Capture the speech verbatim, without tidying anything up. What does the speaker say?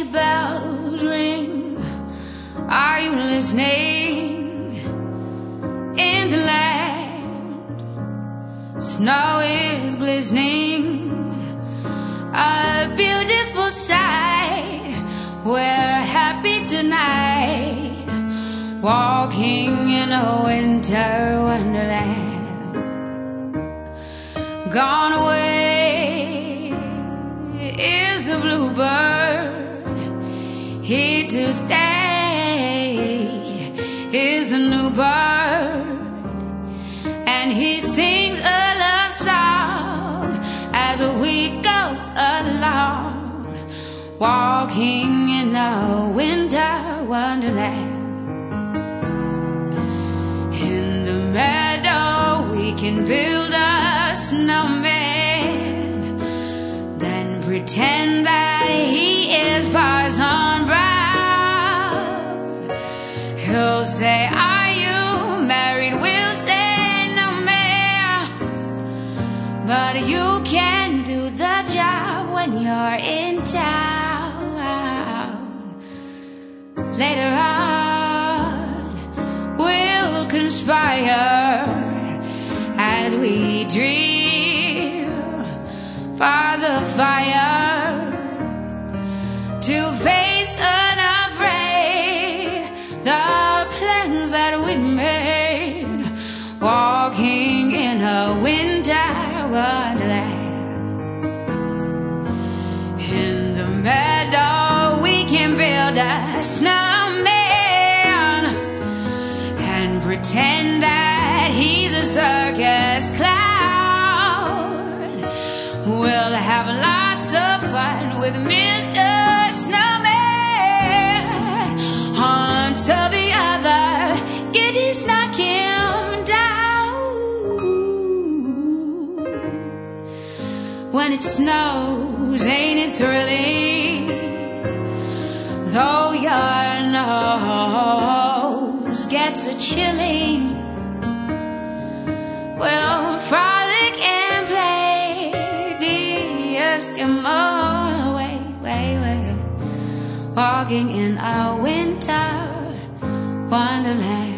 sleigh bells ring. Are you listening? In the land, snow is glistening, a beautiful sight. We're happy tonight, walking in a winter wonderland. Gone away is the bluebird, here to stay is the new bird, and he sings a love song as we go along, walking in a winter wonderland. In the meadow we can build a snowman, then pretend that he is Parson Brown. He'll say, are you married? We'll say, no ma'am, but you can do the job when you're in town. Later on we'll conspire as we dream by the fire to face unafraid the plans that we made, walking in a winter wonderland. In the meadow we can build a snowman and pretend that he's a circus clown. We'll have lots of fun with Mister Snowman until the other giddies knock him down. When it snows, ain't it thrilling? Though your nose gets a chilling, we'll frolic and play the Eskimo way, way, way, walking in our winter wonderland.